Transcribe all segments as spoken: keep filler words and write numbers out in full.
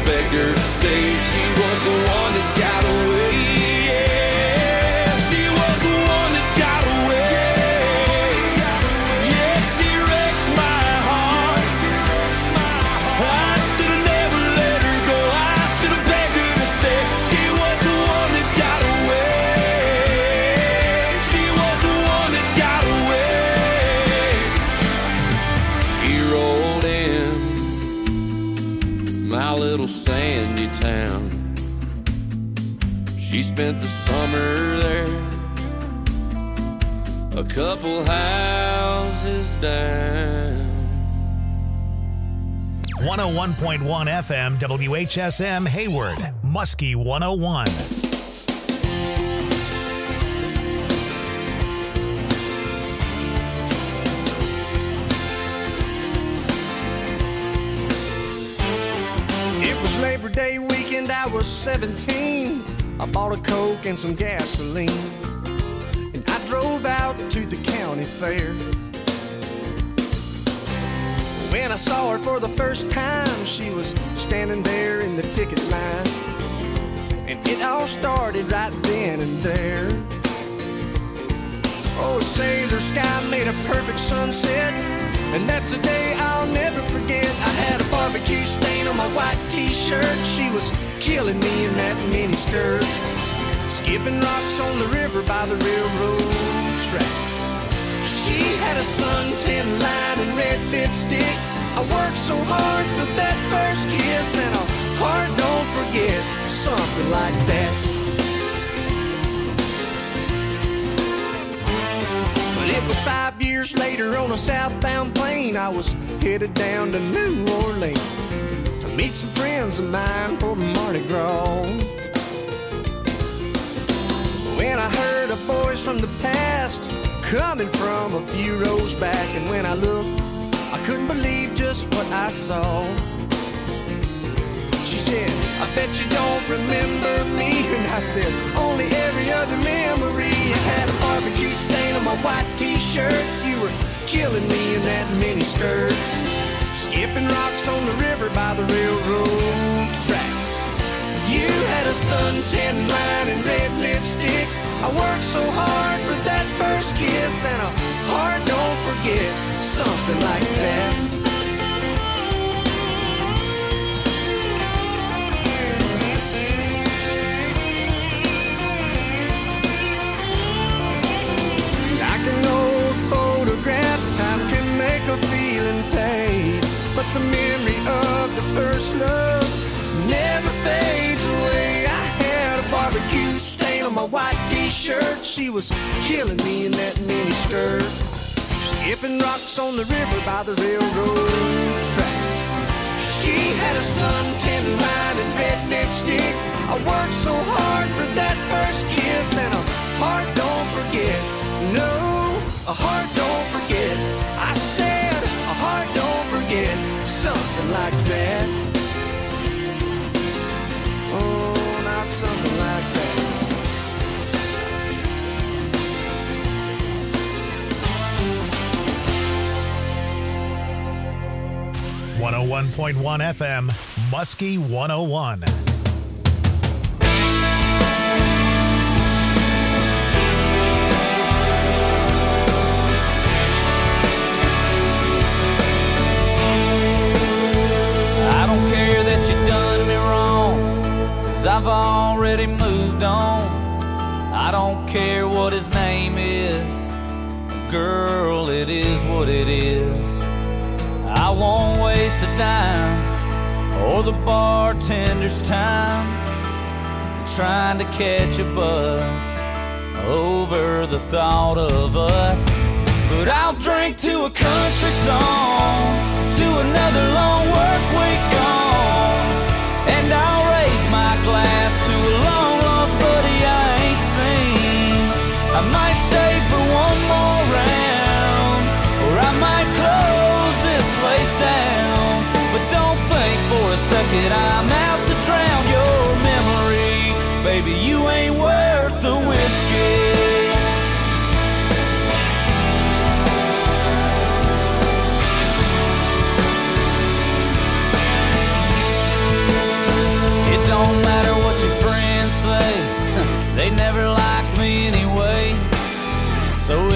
begged her to stay. She was the one that got away. Yeah, she was the one that got away. Yeah, she wrecked my heart. I should have never let her go. I should have begged her to stay. She was the one that got away. She was the one that got away. She rolled in my little sandy town. She spent the summer there, a couple houses down. one oh one point one F M W H S M Hayward, Muskie one oh one. It was Labor Day weekend, I was seventeen. I bought a Coke and some gasoline, and I drove out to the county fair. When I saw her for the first time, she was standing there in the ticket line, and it all started right then and there. Oh, say, the sky made a perfect sunset, and that's a day I'll never forget. I had a barbecue stain on my white t-shirt. She was killing me in that mini skirt, skipping rocks on the river by the railroad tracks. She had a suntan line and red lipstick. I worked so hard for that first kiss, and a heart don't forget, something like that. But it was five years later on a southbound plane. I was headed down to New Orleans to meet some friends of mine for Mardi Gras. When I heard a voice from the past coming from a few rows back, and when I looked, I couldn't believe just what I saw. She said, I bet you don't remember me. And I said, only every other memory. I had a barbecue stain on my white t-shirt. You were killing me in that mini skirt, skipping rocks on the river by the railroad tracks. You had a suntan line and red lipstick. I worked so hard for that first kiss, and a heart don't forget, something like that. Like an old photograph, time can make a feeling fade, but the memory of the first love never fades away. I had a barbecue stain on my white t-shirt. She was killing me in that mini skirt, skipping rocks on the river by the railroad tracks. She had a suntan line and red lipstick. I worked so hard for that first kiss, and a heart don't forget. No, a heart don't forget. I said a heart don't forget, something like that. Oh, not something like that. one oh one point one F M, Muskie one oh one. I don't care that you done me wrong, 'cause I've already moved on. I don't care what his name is, girl, it is what it is. I won't waste a dime or the bartender's time trying to catch a buzz over the thought of us. But I'll drink to a country song, to another long work week gone, and I'll raise my glass to a long lost buddy I ain't seen. I might stay for one more round, or I might close this place down. But don't think for a second I'm out to drown your memory. Baby, you ain't worth the whiskey.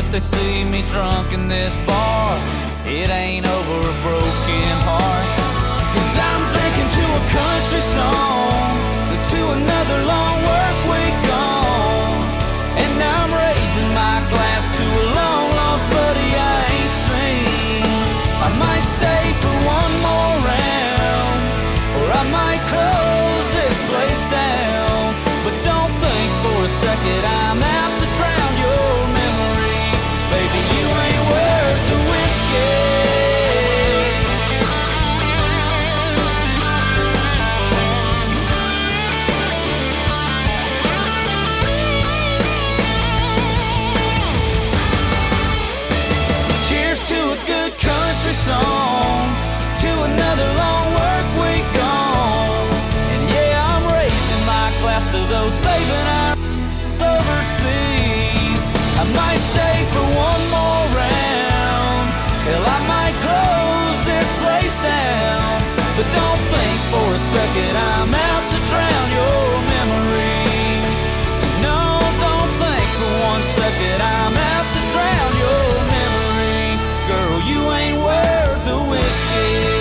if they see me drunk in this bar, it ain't over a broken heart. Cause I'm drinking to a country song, to another long work week gone, and I'm raising my glass to a long lost buddy I ain't seen. I might stay for one more round, or I might close this place down. But don't think for a second I'm out to drown your memory. Baby, you ain't worth the whiskey. Cheers to a good country song, to another long work week gone. And yeah, I'm raising my glass to those saving our overseas. I might stay for one more round, hell, I might close this place down. But don't think for a second I'm out to drown your memory. No, don't think for one second I'm out to drown your memory. Girl, you ain't worth the whiskey.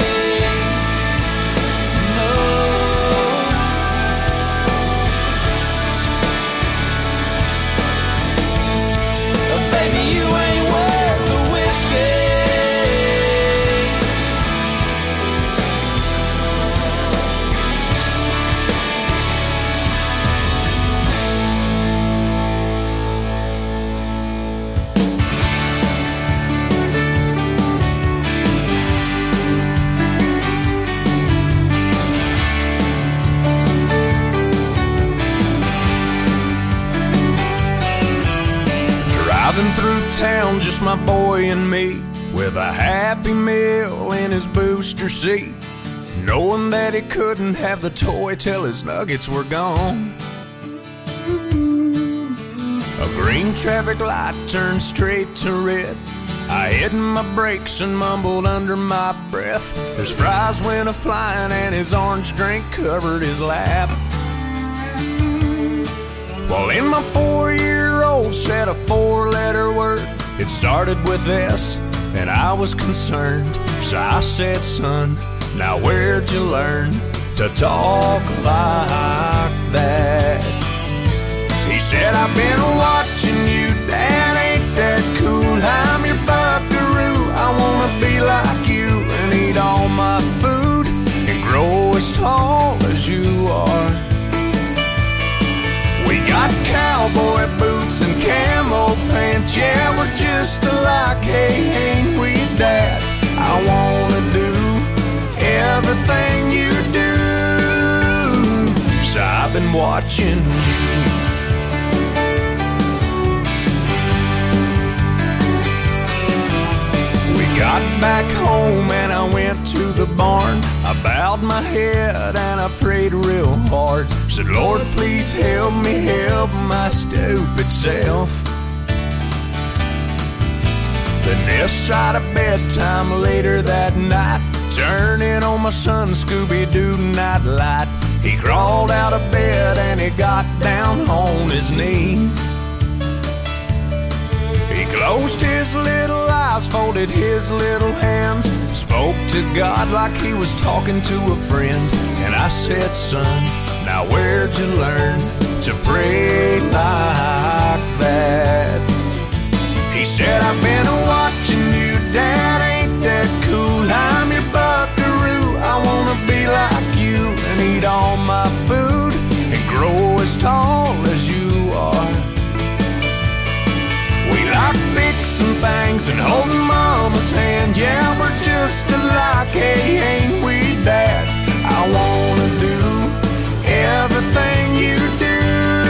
Baby, you ain't worth the whiskey. Driving through town, just my boy and me, with a Happy Meal in his booster seat, knowing that he couldn't have the toy till his nuggets were gone. A green traffic light turned straight to red. I hit my brakes and mumbled under my breath. His fries went a-flying and his orange drink covered his lap. Well, in my four-year-old said a four-letter word. It started with S, and I was concerned. So I said, son, now where'd you learn to talk like that? He said, I've been watching you, Dad, ain't that cool? I'm your buckaroo, I wanna be like you and eat all my food and grow as tall as you are. We got cowboy boots and camo pants, yeah, we're just alike, hey, ain't we, Dad? I wanna do everything you do, so I've been watching you. We got back home and I went to the barn. I bowed my head and I prayed real hard. Said, Lord, please help me help my stupid self. Then this side of bedtime later that night, turning on my son Scooby-Doo nightlight. He crawled out of bed and he got down on his knees. He closed his little eyes, folded his little hands, spoke to God like he was talking to a friend. And I said, son, now where'd you learn to pray like that? He said, I've been watching you, Dad, ain't that cool? I'm your buckaroo, I wanna be like you and eat all my food and grow as tall as you are. We like fixing things and holding Mama's hand, yeah, we're just alike, hey, ain't we, Dad? I wanna do everything you do,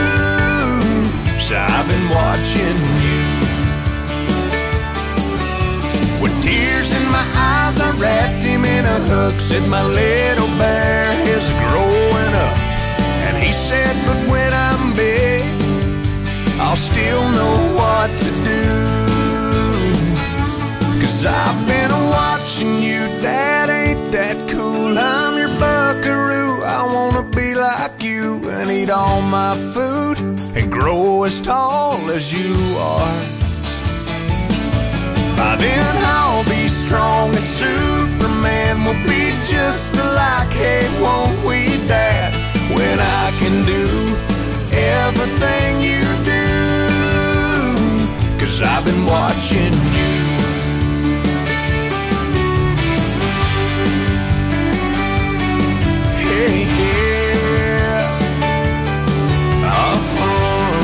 so I've been watching you. With tears in my eyes, I wrapped him in a hug, said, my little bear is growing up. And he said, but when I'm big, I'll still know what to do. Cause I've been watching you, Dad, ain't that cool? I'm your buckaroo, I wanna be like you and eat all my food and grow as tall as you are. By then I'll be strong as Superman. We'll be just alike, hey, won't we, Dad? When I can do everything you do, 'cause I've been watching you. Hey, yeah. Uh-huh.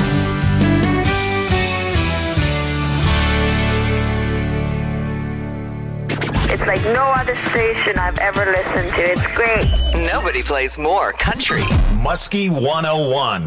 It's like no other station I've ever listened to. It's great. Nobody plays more country. Muskie one oh one.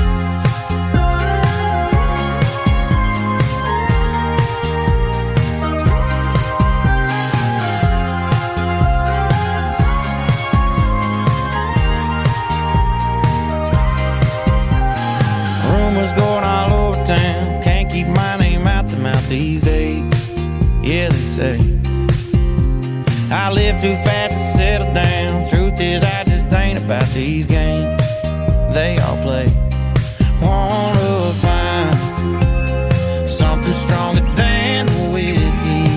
Rumors going all over town. Can't keep my name out the mouth these days. Yeah, they say I live too fast to settle down. Truth is, I just ain't about these games they all play. Wanna find something stronger than the whiskey.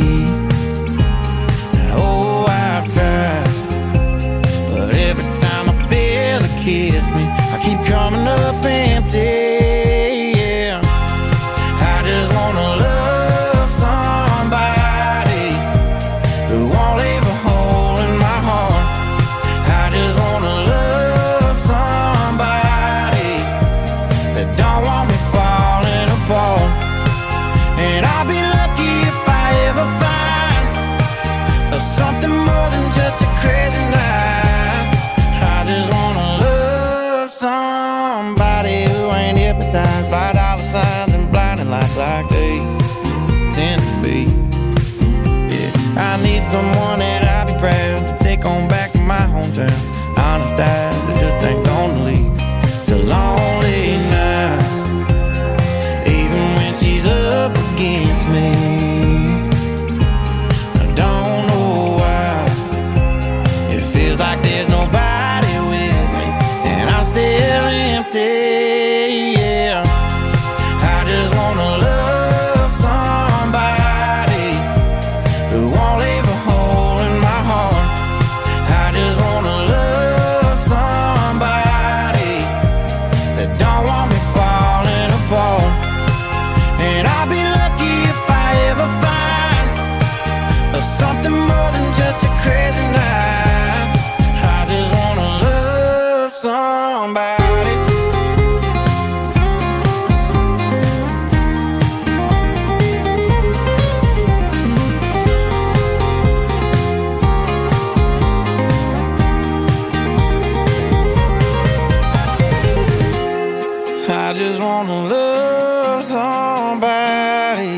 Oh, I've tried, but every time I feel a kiss me, I keep coming up empty. Yeah, I just wanna love somebody who won't leave a hole in my heart. I just wanna love somebody that don't want me falling apart. And I'll be lucky if I ever find something more than just a crazy night. I just wanna love somebody who ain't hypnotized by dollar signs and blinding lights like they tend to be. Yeah, I need someone that I'll be proud to take on back to my hometown. Honest eyes that just ain't gonna lead to lonely nights, even when she's up against me. I don't know why it feels like there's nobody with me, and I'm still empty. Yeah, I just wanna love somebody who won't leave a hole in my heart. I just wanna love somebody that don't want me falling apart. And I'll be lucky if I ever find something more than just a crazy night. I just wanna love somebody. I just wanna love somebody.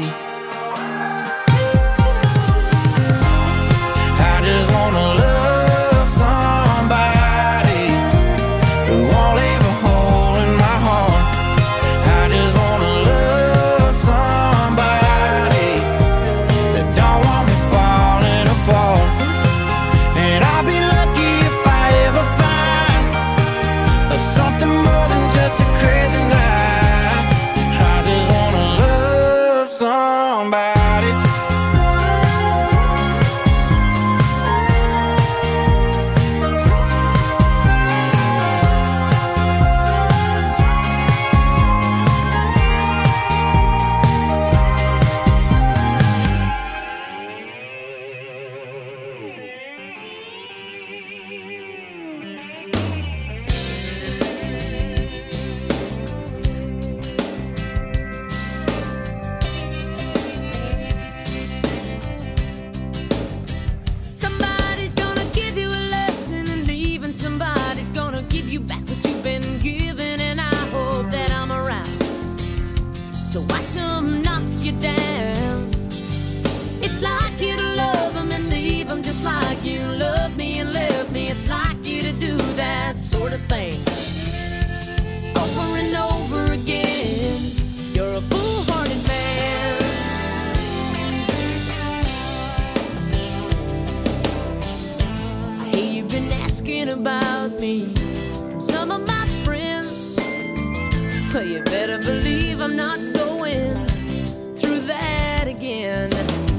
I just wanna love somebody who won't leave a hole in my heart. I just wanna love somebody that don't want me falling apart. And I'll be lucky if I ever find something more than just a crazy night. I just wanna love somebody. Somebody's gonna give you a lesson and leave, and somebody's gonna give you back what you've been given. And I hope that I'm around to watch them knock you down. It's like you to love them and leave them, just like you love me and left me. It's like you to do that sort of thing over and over again. You're a foolhardy man. I hear you've been asking about me from some of my friends, but you better believe I'm not going through that again.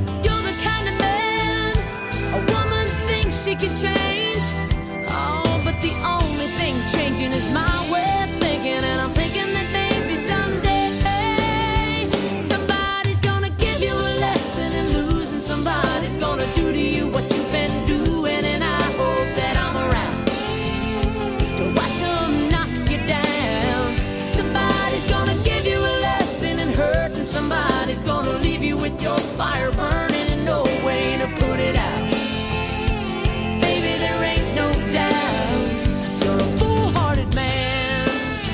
she can change. Oh, but the only thing changing is my way of thinking. And I'm thinking that maybe someday somebody's gonna give you a lesson in losing. Somebody's gonna do to you what you've been doing. And I hope that I'm around to watch them knock you down. Somebody's gonna give you a lesson in hurt, and somebody's gonna leave you with your fire burning and no way to put it out. Baby, there ain't no doubt you're a foolhardy man.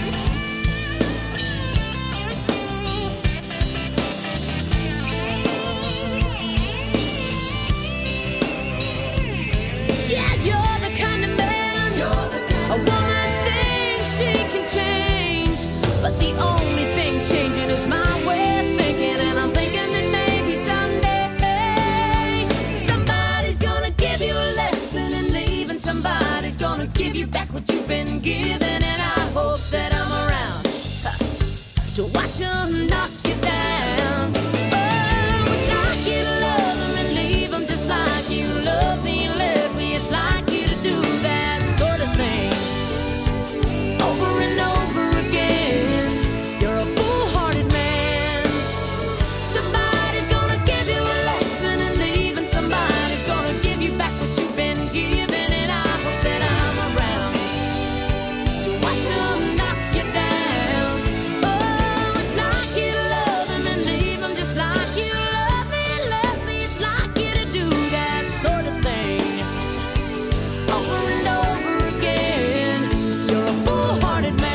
Yeah, you're the kind of man you're the kind a woman thinks she can change, but the only thing changing is my way of thinking. And I'm thinking that maybe someday somebody's gonna give you a lesson in leaving. Somebody's gonna give you back what you've been given. And I hope that I'm around huh, to watch them knock you down. Oh, it's like you to love them and leave them, just like you love me and left me. It's like you to do that sort of thing over and over again. You're a foolhardy man. Somebody's gonna give you a lesson in leaving. Somebody's gonna give you back what you've been given. And I hope that I'm around to watch them knock you down. Oh, it's like you to love them and leave them, just like you love me and left me. It's like you to do that sort of thing over and over again. You're a foolhardy man.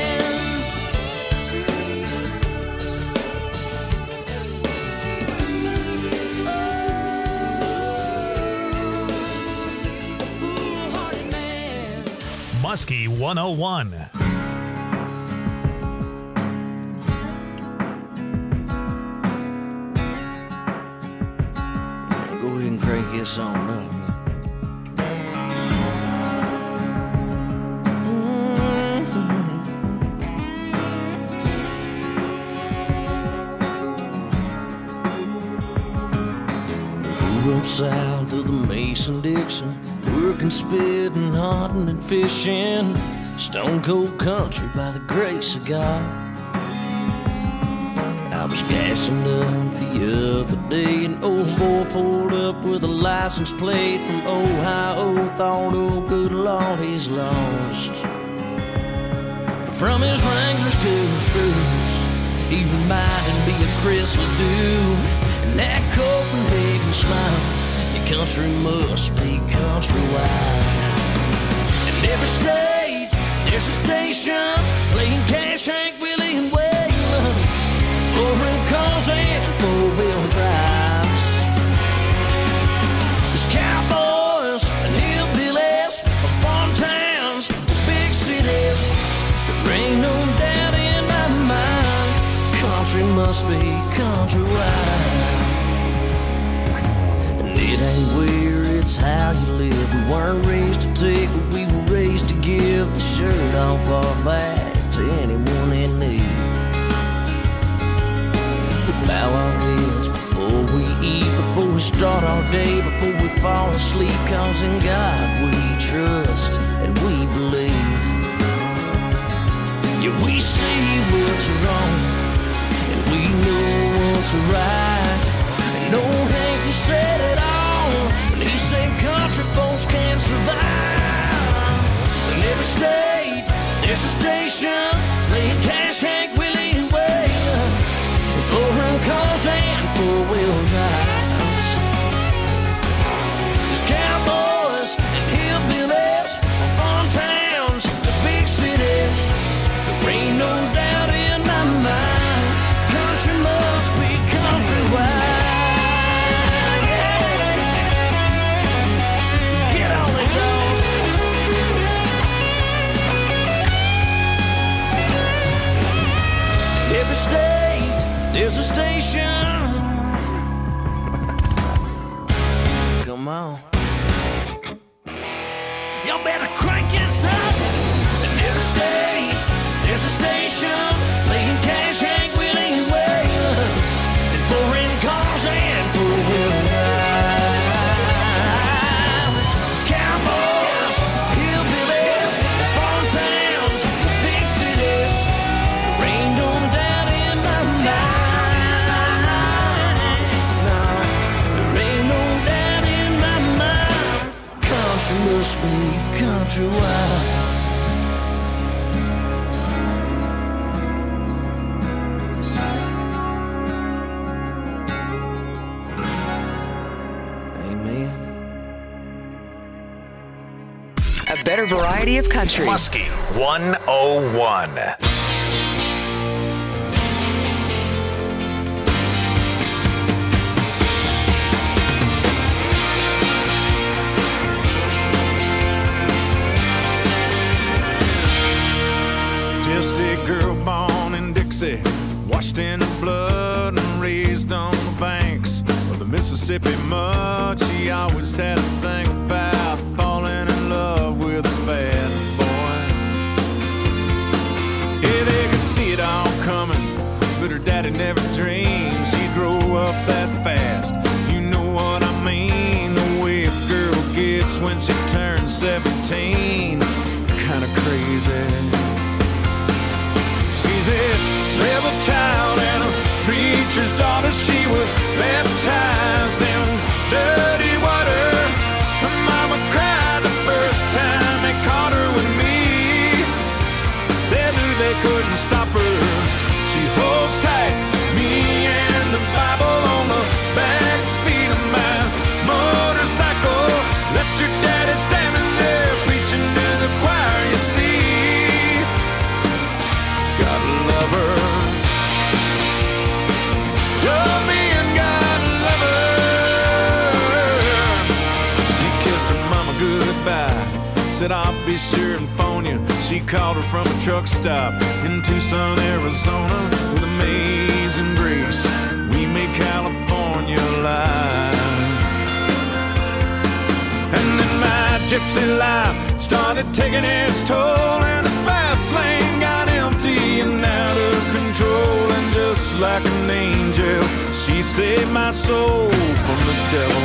Foolhardy man. Muskie one oh one. Go ahead and crank this on up. Grew up south of the Mason-Dixon, working, spitting, hunting, and fishing. Stone cold country by the grace of God. I was gassing up the other day, an old boy pulled up with a license plate from Ohio. Thought, oh good Lord, he's lost. But from his Wranglers to his boots, he reminded me of Chris Ledoux. And that Copenhagen smile, the country must be countrywide. In every state, there's a station playing Cash, Hank, Willie, and Waylon. Foreign cars and four-wheel drives. There's cowboys and hillbillies, farm towns, big cities. There ain't no doubt in my mind, country must be countrywide. And it ain't where, it's how you live. We weren't raised to take, but we were raised to give the shirt off our back to anyone in need. Bow our heads before we eat, before we start our day, before we fall asleep. Cause in God we trust and we believe. Yeah, we see what's wrong and we know what's right. And old Hank, he said it all when he said country folks can't survive. In every state, there's a station playing Cash, Hank, Willie, and Waylon. Foreign cars and four-wheel drives. There's cowboys and hillbillies, farm towns, the big cities. There ain't no doubt in my mind, country must be countrywide. Yeah. Get on it, dog. Every state, there's a station. Come on. Y'all better crank this up. In every state, there's a station playing Cash, Hank, Willie, and Waylon. And foreign cars and four-wheel drives. There's treasure wild. A better variety of country. Muskie one oh one. Just a girl born in Dixie, washed in the blood and raised on the banks of the Mississippi mud. She always had a thing about falling in love with a bad boy. Yeah, they could see it all coming, but her daddy never dreamed she'd grow up that fast. You know what I mean, the way a girl gets when she turns seventeen. Kinda crazy. She's a rebel child and a preacher's daughter. She was baptized in dirty water. Her mama cried the first time they caught her with me. They knew they couldn't stop her. She holds tight, me and the Bible on the back seat of my motorcycle. Left her daddy standing there preaching to the choir, you see. Gotta love her. Love me and gotta love her. She kissed her mama goodbye, said I'll be sure and phone you. She called her from a truck stop in Tucson, Arizona. With amazing grace, we made California alive. And then my gypsy life started taking its toll, and the fast lane got empty and out of control. And just like an angel, she saved my soul from the devil.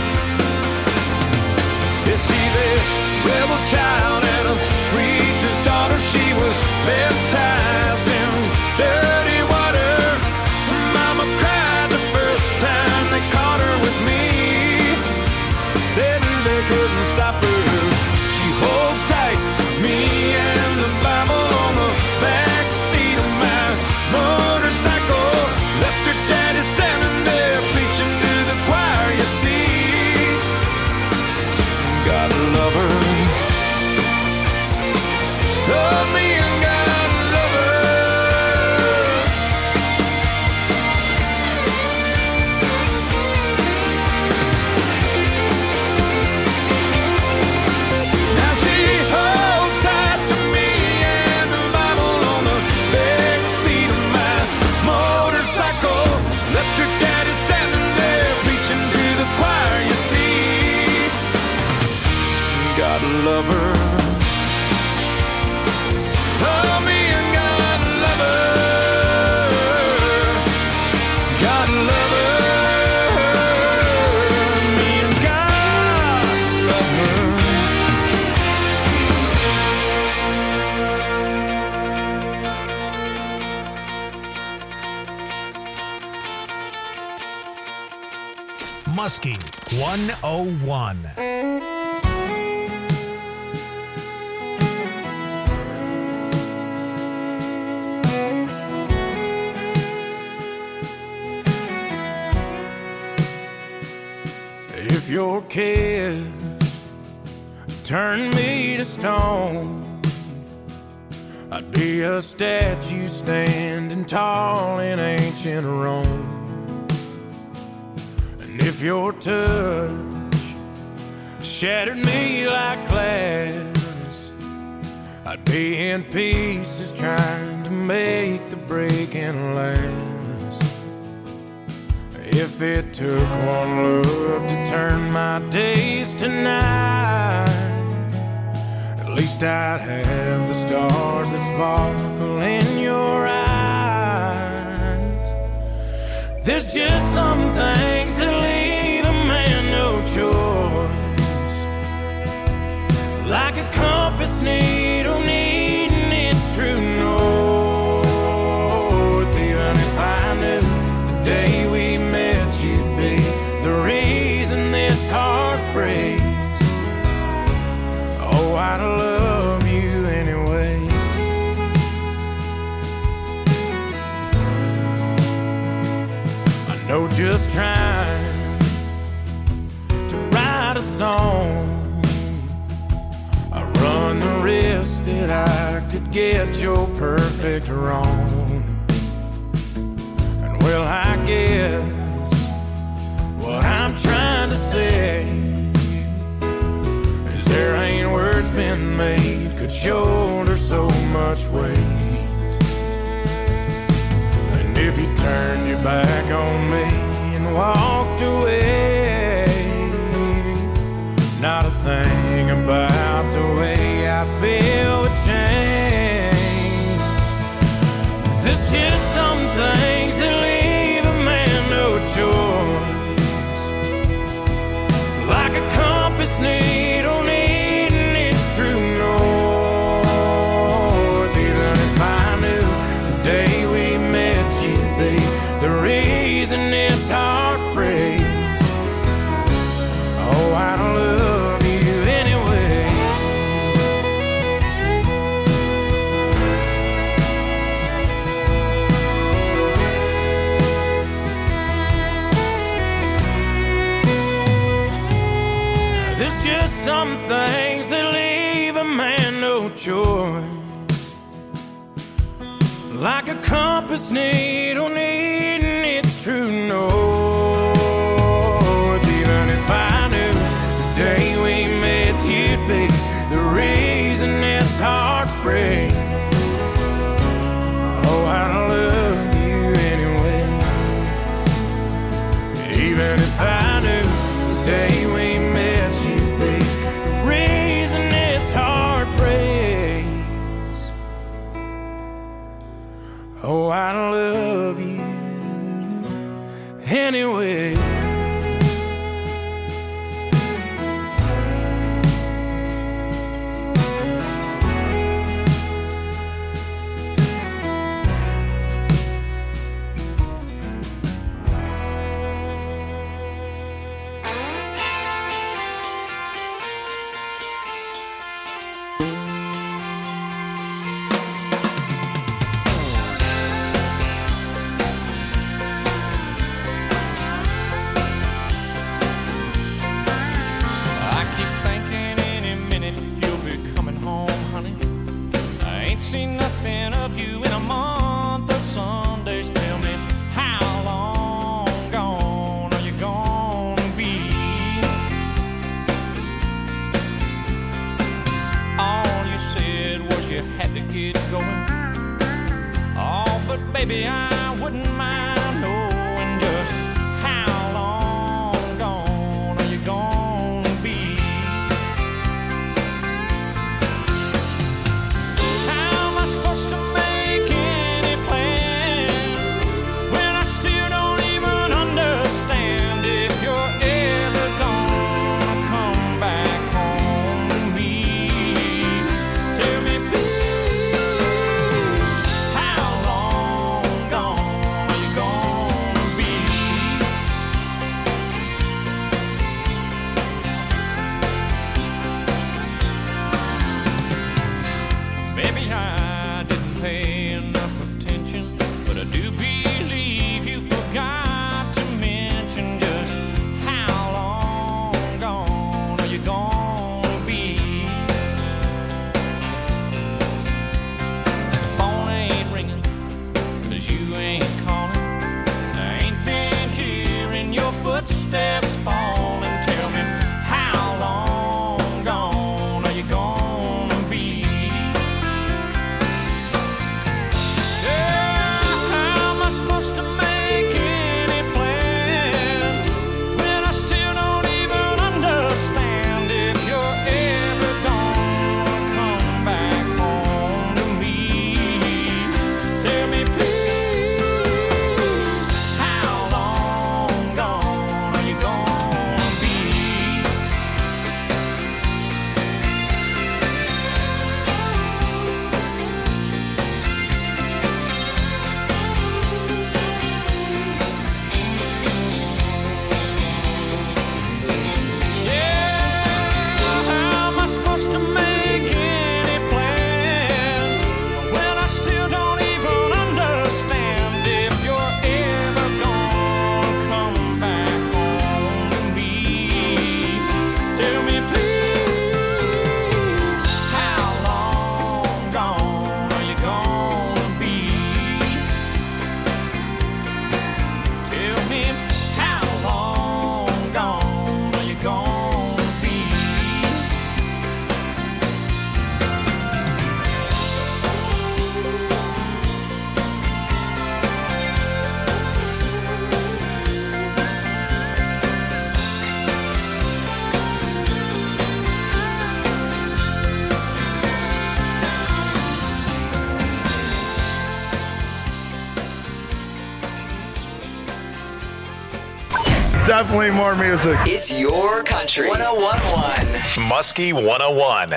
Yeah, she's a rebel child and a preacher's daughter. She was baptized in dirty water. Her mama cried the first time they caught her with me. They knew they couldn't stop her. She holds tight, me and the Bible on the back seat of my motorcycle. Left her daddy standing there preaching to the choir, you see. Gotta love her. Love me and gotta love her. Now she holds tight to me and the Bible on the back seat of my motorcycle. Left her daddy standing there preaching to the choir, you see. Gotta love her. Love me and gotta love her. Gotta love her. Me and gotta love her. Muskie one oh one. If your kiss turned me to stone, I'd be a statue standing tall in ancient Rome. And if your touch shattered me like glass, I'd be in pieces trying to make the breaking last. If it took one look to turn my days to night, at least I'd have the stars that sparkle in your eyes. There's just some things that leave a man no choice, like a compass needle needing its true north. Even if I knew the day we met you'd be the reason this heart breaks, oh, I'd love just trying to write a song. I run the risk that I could get your perfect wrong. And well, I guess what I'm trying to say is there ain't words been made could shoulder so much weight. And if you turned your back on me and walked away, not a thing about the way I feel would change. There's just some things that leave a man no choice, like a compass needle needing its true north. Even if I knew the day we met you'd be the reason this heart breaks, oh, I don't love you anyway. There's just some things that leave a man no choice, like a compass needle needing its true north. Even if I knew the day we met you'd be the reason this heart breaks, oh, I don't love you anyway. Even if I knew the day we met you'd be the reason this heart breaks, oh, I don't love you anyway. Seen nothing of you in a month of Sundays. Tell me, how long gone are you gonna be? All you said was you had to get going. Oh, but baby, I wouldn't mind knowing just how long gone are you gonna be? Supposed to make any plans when I still don't even understand if you're ever gonna come back home to me. Tell me please, how long gone are you gonna be? Baby, I pay enough attention, but I do believe you forgot to mention just how long gone are you gonna be? The phone ain't ringing, cause you ain't calling. I ain't been hearing your footsteps falling. Tell me, how long gone are you gonna be? Definitely more music. It's your country. one oh one point one. Muskie one oh one.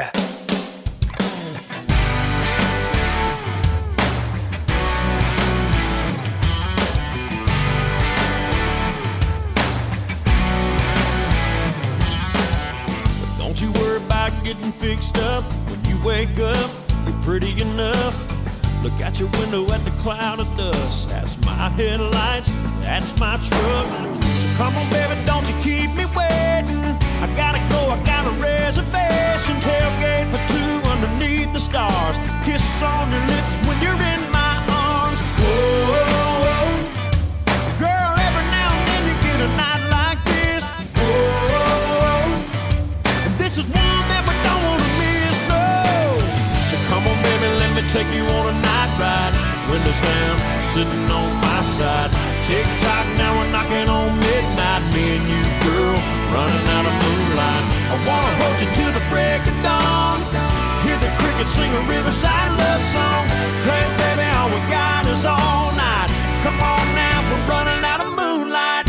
Don't you worry about getting fixed up. When you wake up, you're pretty enough. Look out your window at the cloud of dust. That's my headlights, that's my truck. So come on, baby, don't you keep me waiting. I gotta go, I got a reservation. Tailgate for two underneath the stars. Kiss on your lips when you're in my arms. Whoa, girl, every now and then you get a night like this. Whoa, and this is one that we don't wanna miss, no. So come on, baby, let me take you on a night ride. Windows down, sitting on my side. Tick tock, now we're knocking on midnight. Me and you, girl, running out of moonlight. I wanna hold you till the break of dawn. Hear the crickets sing a riverside love song. Hey, baby, all we got is all night. Come on now, we're running out of moonlight.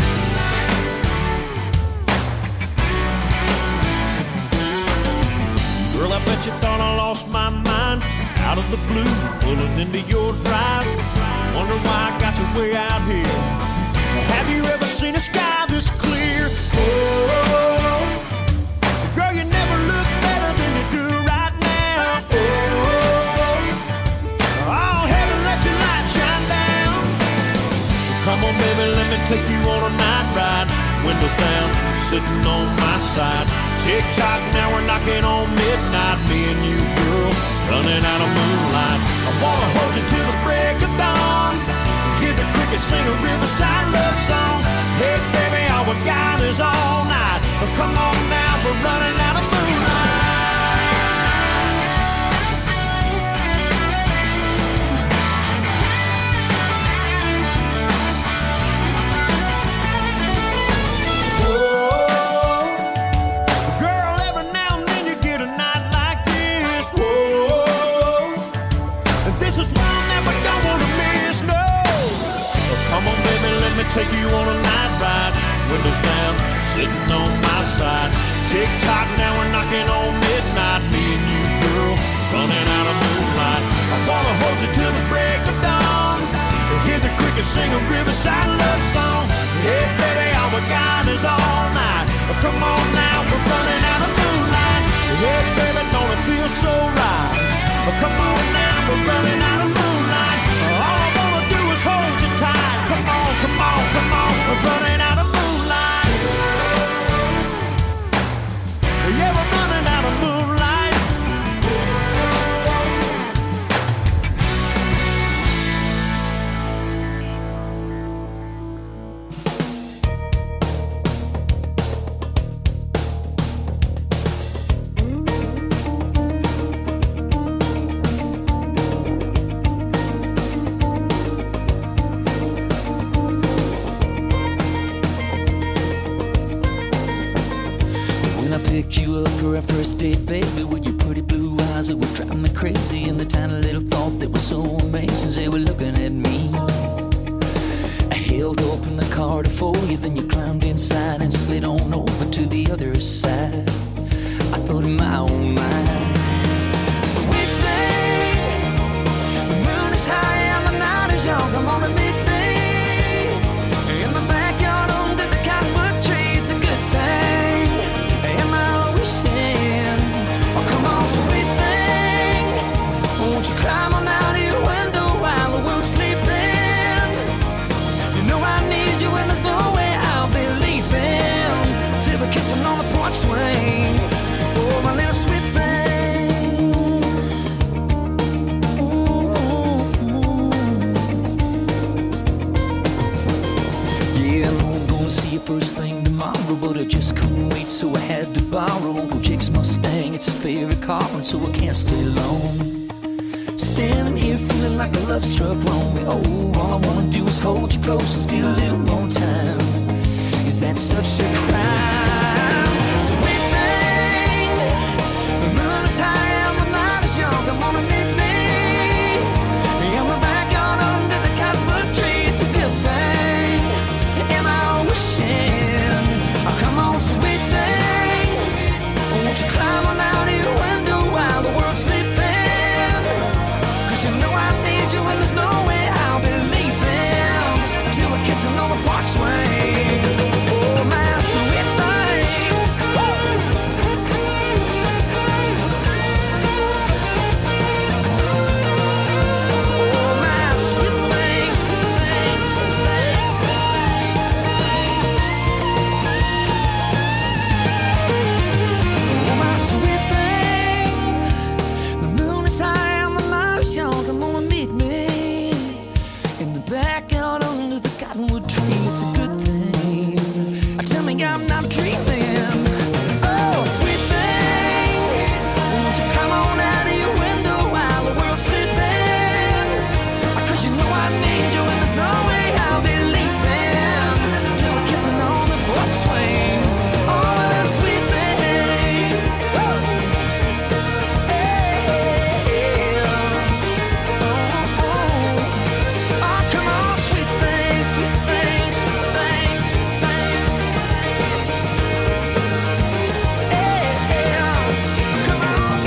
Girl, I bet you thought I lost my mind. Out of the blue, pulling into your drive. Wonder why I got you way out here. Have you ever seen a sky this clear? Oh, girl, you never look better than you do right now. Oh, oh, heaven, let your light shine down. Come on, baby, let me take you on a night ride. Windows down, sitting on my side. Tick tock, now we're knocking on midnight. Me and you, girl, running out of moonlight. I wanna hold you till the break of dawn. Hear the crickets sing a riverside love song. Hey, baby, all we got is all night. Oh, come on now, we're running out of moonlight. Take you on a night ride, windows down, sitting on my side. Tick tock, now we're knocking on midnight. Me and you, girl, running out of moonlight. I wanna hold you till the break of dawn. Hear the crickets sing a riverside love song. Hey, baby, all we got is all night. Oh, come on now, we're running out of moonlight. Hey, baby, don't it feel so right? Oh, come on now, we're running out of moonlight. All I wanna do is hold you tight. Come on, come on, come on, we're running out of moonlight. Yeah, we're running out of moonlight. Picked you up for our first date, baby, with your pretty blue eyes that were driving me crazy, and the tiny little thought that was so amazing, they were looking at me. I held open the car to for you, then you climbed inside and slid on over to the other side. I thought, my oh my, sweet thing, the moon is high and the night is young. Come on and meet me in the backyard under the cottonwood tree. It's a good thing. Sweet thing, won't you climb on out of your window while the world's sleeping? You know I need you and there's no way I'll be leaving till we're kissing on the porch swing. Oh, my little sweet thing. Yeah, I know I'm gonna see you first thing tomorrow, but I just couldn't wait, so I had to borrow Uncle Jake's Mustang. It's his favorite car, and so I can't stay long. Standing here feeling like a love struck wrong. Oh, all I wanna do is hold you close and steal a little more time. Is that such a crime? Sweet thing, the moon is high and the night is young. Come on and meet me in the backyard under the cottonwood tree. It's a good thing. Am I wishing? and there's no way I'll be leaving till we're kissing on the porch swing. Oh, my sweet thing. Oh, my sweet thing, sweet thing, sweet thing, oh, my sweet thing. The moon is high and the night is young. Come on and meet me in the backyard under the cottonwood tree. It's a good thing. Tell me I'm not dreaming. Oh, sweet thing, won't you come on out of your window while the world's sleeping? 'Cause you know I need you and there's no way I'll be leaving till we're kissing on the porch swing. Oh, that sweet thing. Woo! Hey, hey, oh, oh. Oh, come on, sweet thing, sweet thing, sweet thing, sweet thing. Hey, hey, oh, come on,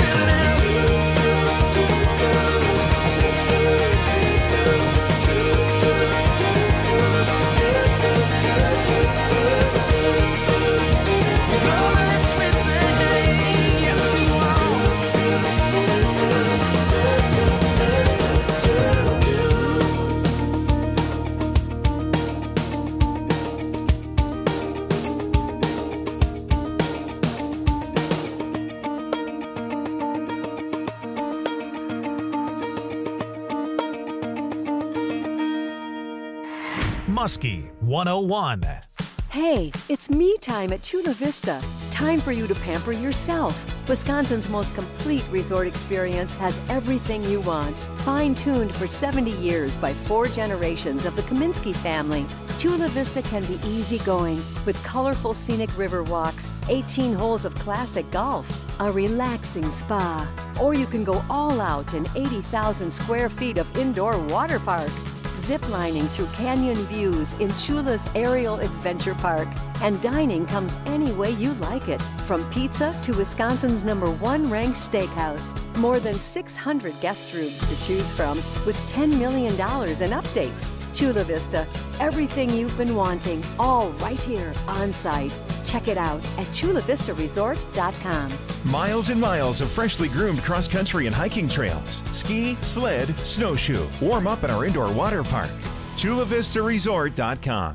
Muskie one oh one. Hey, it's me time at Chula Vista. Time for you to pamper yourself. Wisconsin's most complete resort experience has everything you want. Fine-tuned for seventy years by four generations of the Kaminsky family, Chula Vista can be easygoing with colorful scenic river walks, eighteen holes of classic golf, a relaxing spa, or you can go all out in eighty thousand square feet of indoor water park. Ziplining through canyon views in Chula's Aerial Adventure Park. And dining comes any way you like it, from pizza to Wisconsin's number one ranked steakhouse. More than six hundred guest rooms to choose from with ten million dollars in updates. Chula Vista, everything you've been wanting, all right here on site. Check it out at chula vista resort dot com. Miles and miles of freshly groomed cross-country and hiking trails. Ski, sled, snowshoe. Warm up at our indoor water park. chula vista resort dot com.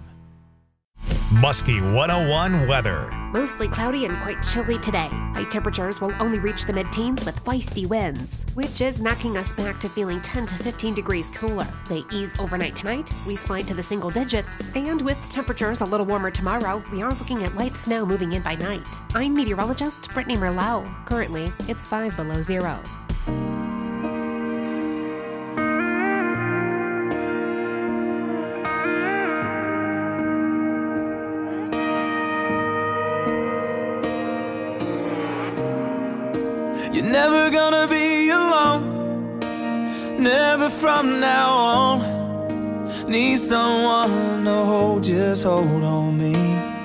Muskie one oh one weather. Mostly cloudy and quite chilly today. High temperatures will only reach the mid-teens with feisty winds, which is knocking us back to feeling ten to fifteen degrees cooler. They ease overnight tonight, we slide to the single digits, and with temperatures a little warmer tomorrow, we are looking at light snow moving in by night. I'm meteorologist Brittany Merlot. Currently, it's five below zero. You're never gonna be alone, never from now on. Need someone to hold, just hold on me.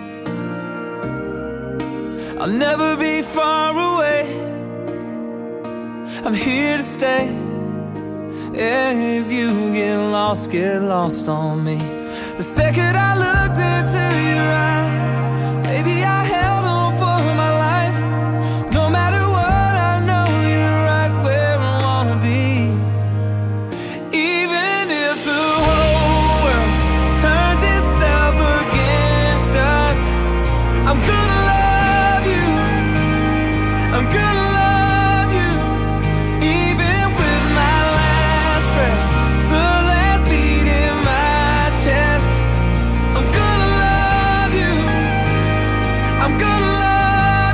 I'll never be far away, I'm here to stay. Yeah, if you get lost, get lost on me. The second I looked into your eyes, baby, I held on for my life. No matter what, I know you're right where I wanna be. Even if the whole world turns itself against us, I'm gonna love you, I'm gonna love you. Even with my last breath, the last beat in my chest, I'm gonna love you, I'm gonna love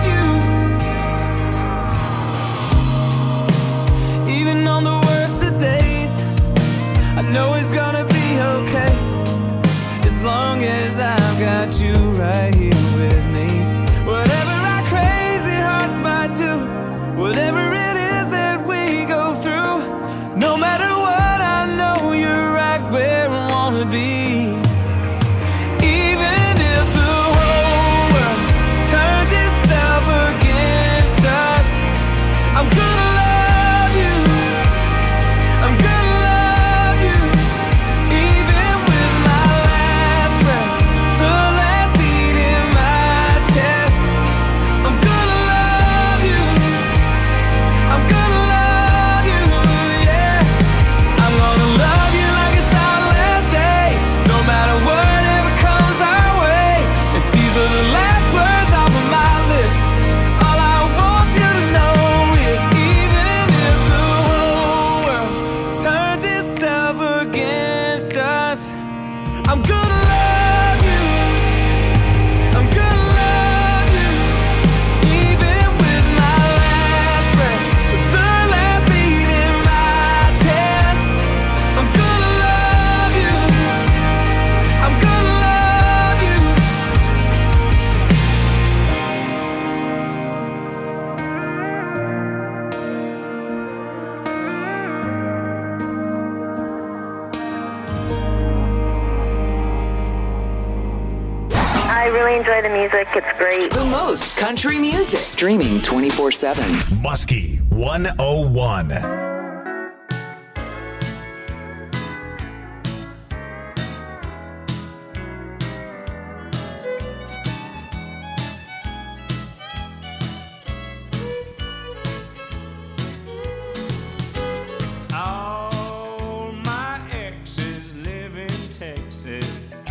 you. Even on the worst of days, I know it's gonna be okay, as long as I've got you right here with me. Whatever our crazy hearts might do, whatever it is that we go through, no matter what, I know you're right where I wanna be. Even if the whole world turns itself against us, I'm gonna love you, I'm gonna love you. really enjoy the music. It's great. The most country music. Streaming twenty-four seven. Muskie one oh one. All my exes live in Texas,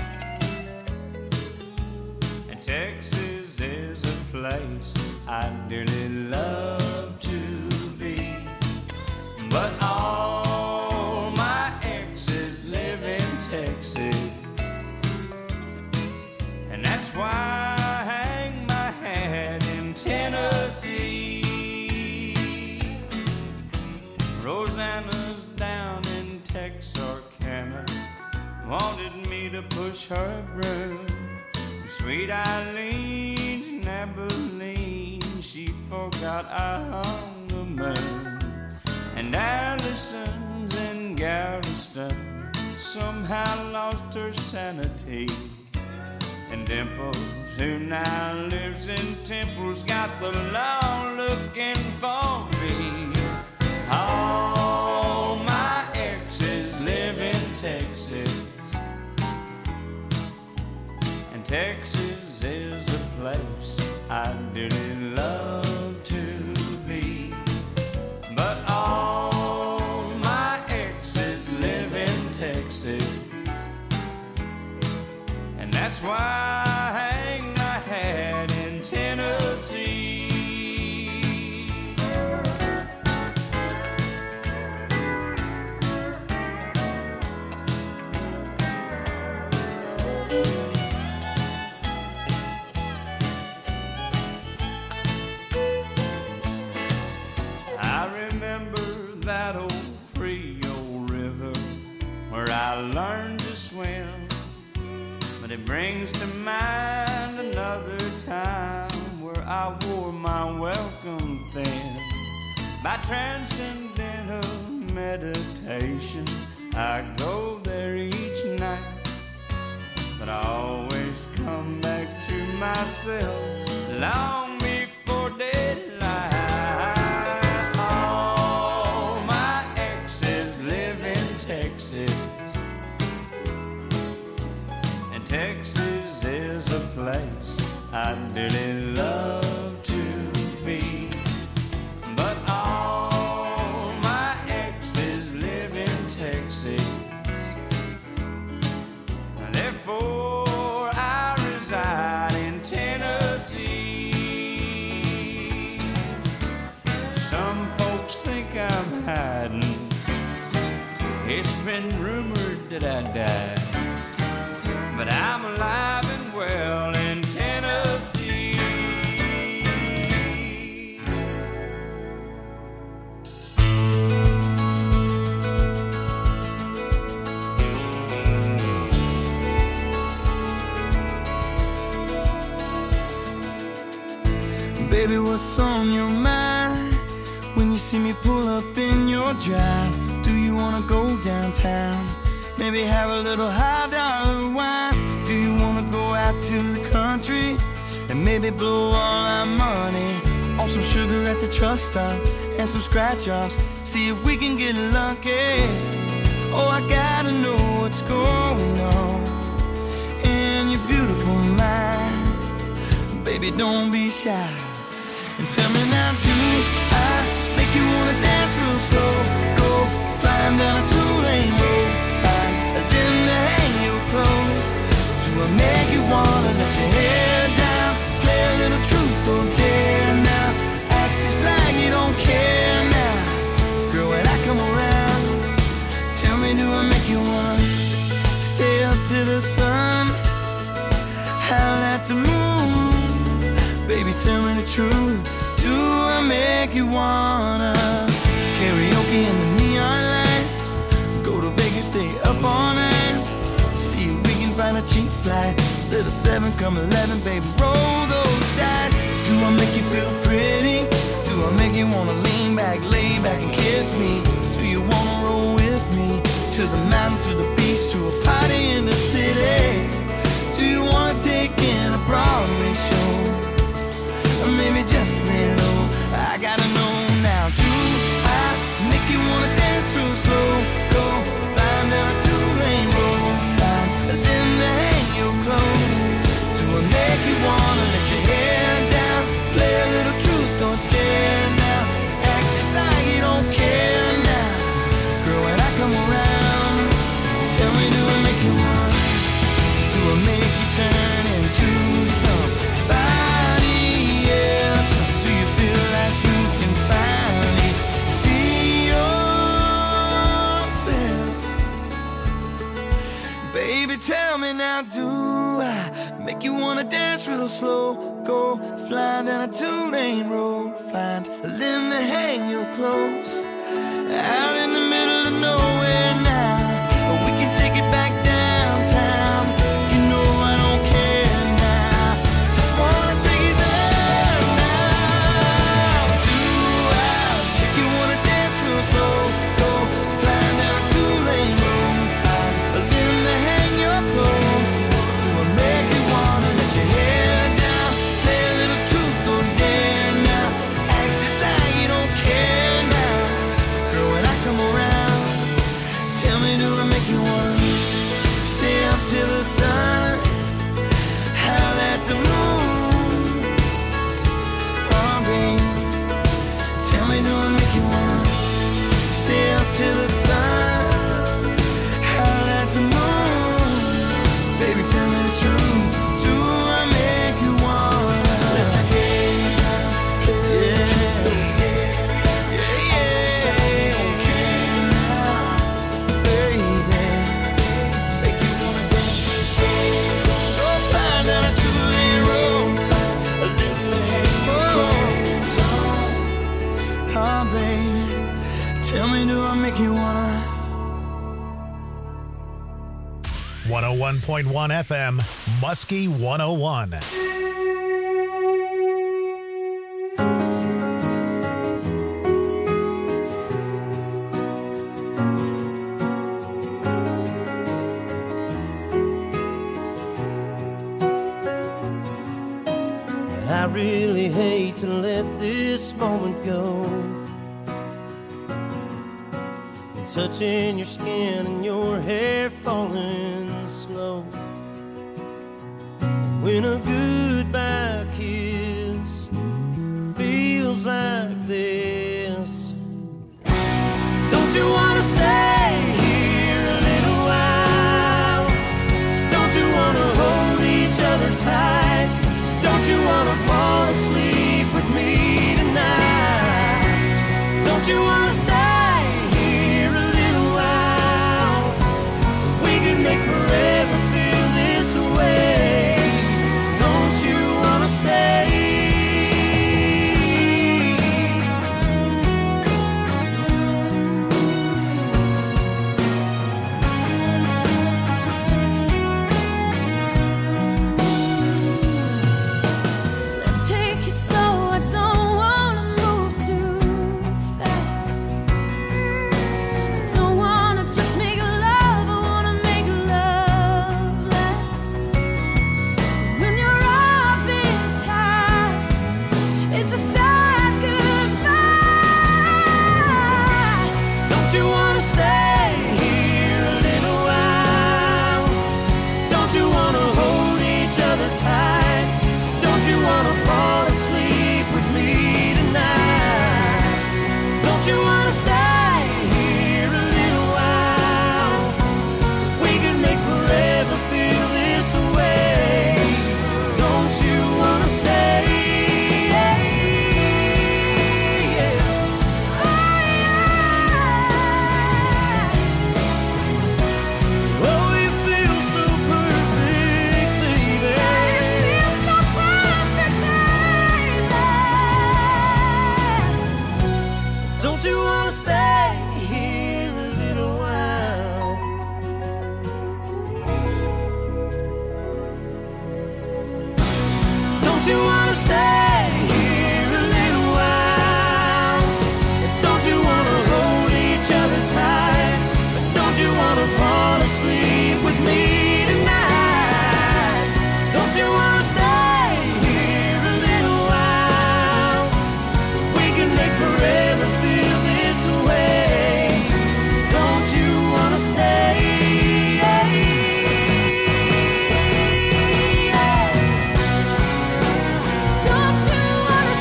and Texas is a place I dearly love to be. But all my exes live in Texas, and that's why I hang my hat in Tennessee. Rosanna's down in Texarkana, wanted me to push her broom. Sweet Eileen's in Abilene, she forgot I hung the moon. And Allison's in Galveston, somehow lost her sanity. And Dimples, who now lives in Temple's, got the law looking for me. All my exes live in Texas, and Texas is a place I dearly love to be. But all my exes live in Texas, and that's why I hang my hat in Tennessee. That old Frio River where I learned to swim, but it brings to mind another time where I wore my welcome thin. By transcendental meditation, I go there each night, but I always come back to myself long before daylight. Texas is a place I dearly love to be. But all my exes live in Texas, therefore I reside in Tennessee. Some folks think I'm hiding, it's been rumored that I died, but I'm alive and well in Tennessee. Baby, what's on your mind when you see me pull up in your drive? Do you wanna go downtown? Maybe have a little high dollar wine. Do you wanna go out to the country and maybe blow all our money on some sugar at the truck stop and some scratch offs? See if we can get lucky. Oh, I gotta know what's going on in your beautiful mind. Baby, don't be shy and tell me now, do I make you wanna dance real slow? Go flying down a two-lane road, then to hang your clothes. Do I make you wanna let your hair down? Play a little truth or dare now. Act just like you don't care now. Girl, when I come around, tell me, do I make you wanna stay up to the sun? Howl at the moon. Baby, tell me the truth. Do I make you wanna karaoke in the neon light? Go to Vegas, stay up all night. See if we can find a cheap flight. Little seven, come eleven, baby, roll those dice. Do I make you feel pretty? Do I make you wanna lean back, lay back and kiss me? Do you wanna roll with me to the mountain, to the beach, to a party in the city? Do you wanna take in a broad tell me now, do I make you wanna dance real slow? Go flying down a two-lane road, find a limb to hang your clothes. Out in the middle of nowhere now, we can take it back downtown. You know I don't care now, just wanna take it there now. Do I make you wanna dance real slow? Go flying down a two-lane road, find a limb to hang your clothes. Do I make you wanna let your hair down, play a little truth or dare now, act just like you don't care now? Girl, when I come around, tell me, do I make you wanna stay up till the sun, howl at the moon? Oh, babe, tell me, do I make you wanna stay up till the sun, howl at the moon? Baby, tell me the truth, do I make you wanna let your hair down, yeah, yeah, yeah, just like you don't care now, baby, make you wanna dance real slow. Go flying down a two-lane road, find a little hang your clothes on. Oh, baby, tell me, do I make you wanna? one oh one point one F M, Muskie one oh one. I really hate to let this moment go. Touching your skin and your hair falling slow. When a goodbye kiss feels like this, don't you wanna stay here a little while? Don't you wanna hold each other tight? Don't you wanna fall asleep with me tonight? Don't you wanna stay here a little while? We can make forever feel this way. Don't you wanna stay? Let's take it slow. I don't wanna move too fast. I don't wanna just make love. I wanna make love last. When your up is high, it's a sad goodbye. Don't you wanna stay here a little while? Don't you wanna hold each other tight? Don't you wanna fall asleep with me tonight? Don't you wanna stay here a little while? We can make forever feel this way. Don't you wanna stay? Oh, you feel so perfect, baby. Don't you wanna stay here a little while? Don't you wanna stay here a little while? Don't you wanna hold each other tight? Don't you wanna fall asleep with me tonight? Don't you wanna stay here a little while? We can make forever feel this way. Don't you wanna stay? Don't you wanna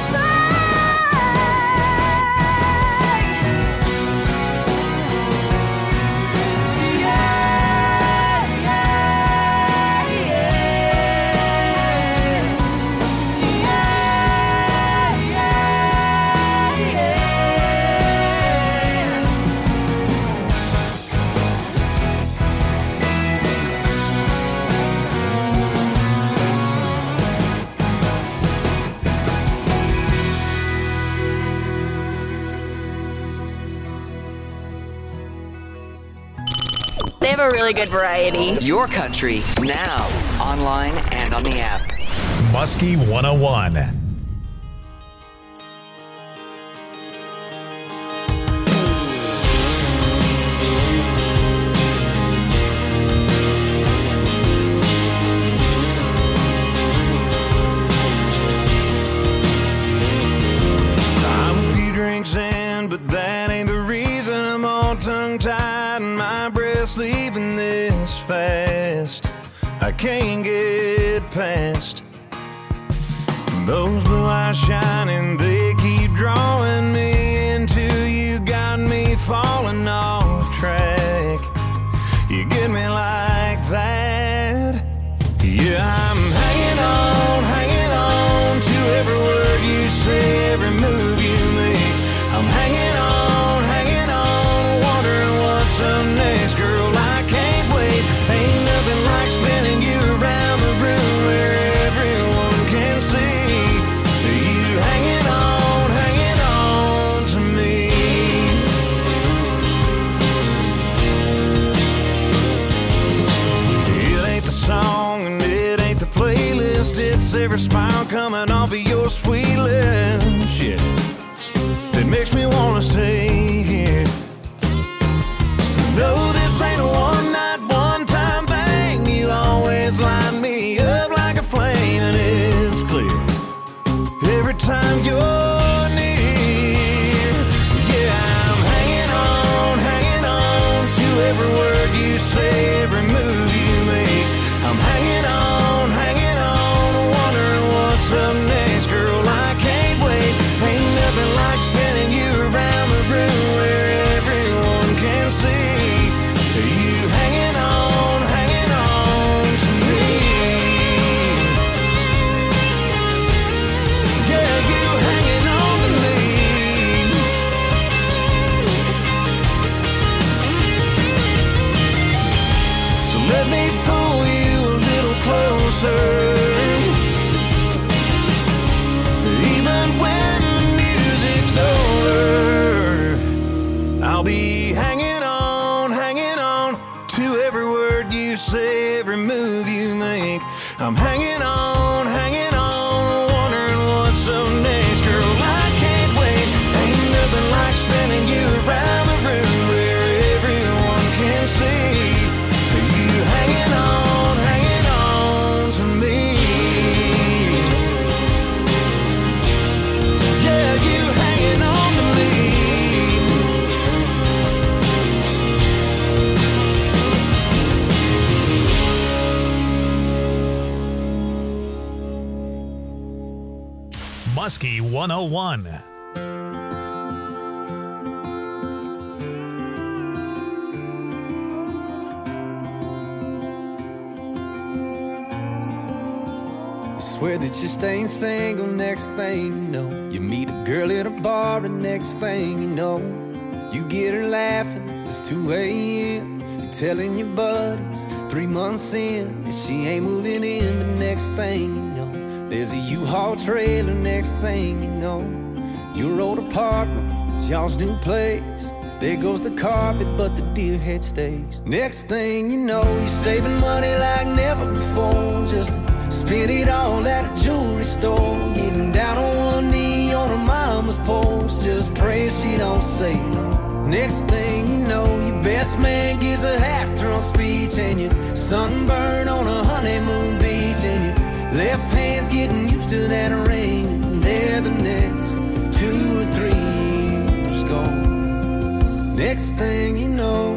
stay? Yeah, yeah. have a really good variety. Your country, now, online and on the app. Muskie one oh one. I'm a few drinks in, but that ain't the reason I'm all tongue-tied and my breath's leaving this fast. I can't get past those blue eyes shining, they keep drawing me into you, got me falling off track. You get me like that. Yeah, I'm hanging on, hanging on to every word you say, every move you make. I'm hanging on, hanging on, wondering what's up next. Girl, I can't wait. Ain't nothing like spinning you around the room where everyone can see you hanging on, hanging on to me. It ain't the song and it ain't the playlist, it's every smile coming off of your sweet lips. Yeah, it makes me wanna stay here. No, this ain't a one night, one time thing. You always light me up like a flame, and it's clear every time you're near. Yeah, I'm hanging on, hanging on to every word you say, every move you make. I'm hanging on, hanging on, wondering what's up next. Girl, I can't wait. Ain't nothing like spinning you around the room where everyone can see you hanging on, hanging on to me. Yeah, you hanging on to me. So let me pull you a little closer. Even when the music's over, I'll be hanging on, hanging on to every word you say, every move you make. I'm hanging on, hanging on, wondering what's up next. Girl, I can't wait. Ain't nothing like spinning you around the room where everyone can see you hanging on, hanging on to me. Yeah, you hanging on to me. Muskie one oh one. Swear that you're staying single, next thing you know, you meet a girl at a bar, and next thing you know, you get her laughing, it's two a.m. You're telling your buddies, three months in, and she ain't moving in, but next thing you know, there's a U-Haul trailer, next thing you know, your old apartment, it's y'all's new place. There goes the carpet, but the deer head stays. Next thing you know, you're saving money like never before, just to spend it all at a jewelry store. Getting down on one knee on her mama's porch, just pray she don't say no. Next thing you know, your best man gives a half-drunk speech, and you're sunburned on a honeymoon beach, and your left hand's getting used to that ring, and there the next two or three years gone. Next thing you know,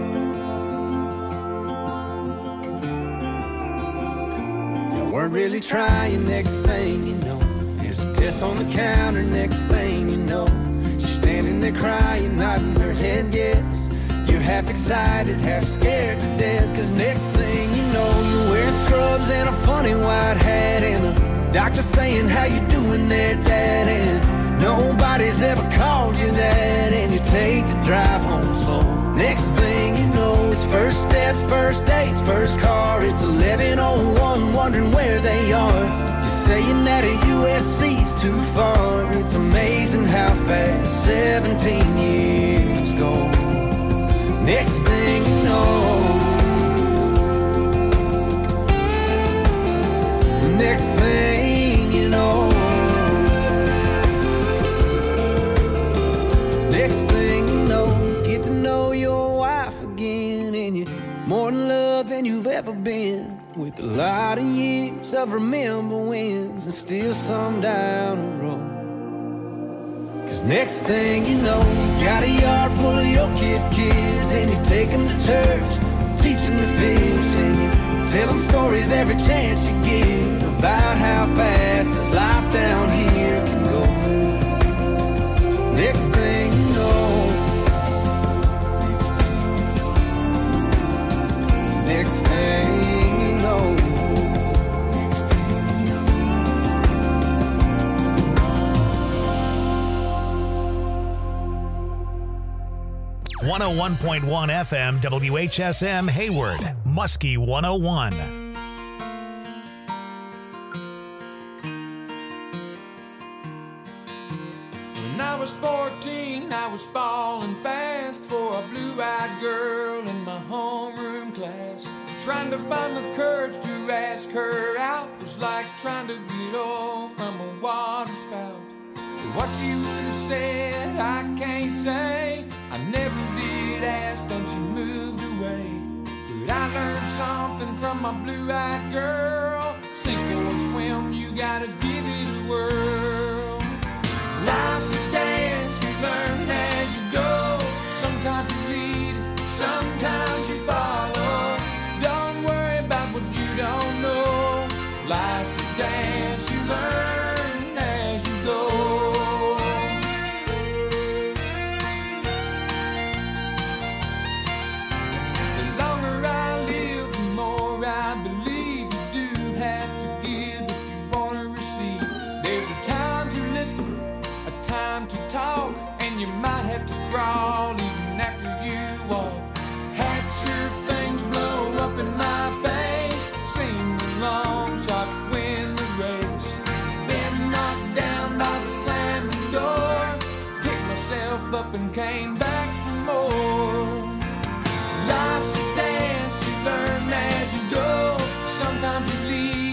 you weren't really trying. Next thing you know, there's a test on the counter. Next thing you know, she's standing there crying, nodding her head yes. You're half excited, half scared to death, cause next thing you know, you're wearing scrubs and a funny white hat, and the doctor saying, how you doing there, Dad? And nobody's ever called you that, and you take the drive home slow. Next thing you know, it's first steps, first dates, first car. It's eleven oh one, wondering where they are. You're saying that a U S C's too far. It's amazing how fast seventeen years go. Next thing you know, you more in love than you've ever been. With a lot of years of remember wins and still some down the road. Cause next thing you know, you got a yard full of your kids' kids, and you take them to church, teach them to fish, and you tell them stories every chance you get about how fast this life down here can go. Next thing you know, next thing you know, one oh one point one F M W H S M Hayward, Muskie one oh one. When I was fourteen, I was falling fast for a blue-eyed girl in my homeroom class. Trying to find the courage to ask her out was like trying to get off from a water spout. What you would have said, I can't say. I never did ask, but she moved away. But I learned something from my blue-eyed girl. Sink or swim, you gotta give it a whirl. Life's a dance, you learn as you go. Sometimes you lead, sometimes you follow. Don't worry about what you don't know. Life's a dance, you learn as you go. And you might have to crawl even after you walk. Had your things blow up in my face. Seemed a long shot to win the race. Been knocked down by the slamming door. Picked myself up and came back for more. Life's a dance, you learn as you go. Sometimes you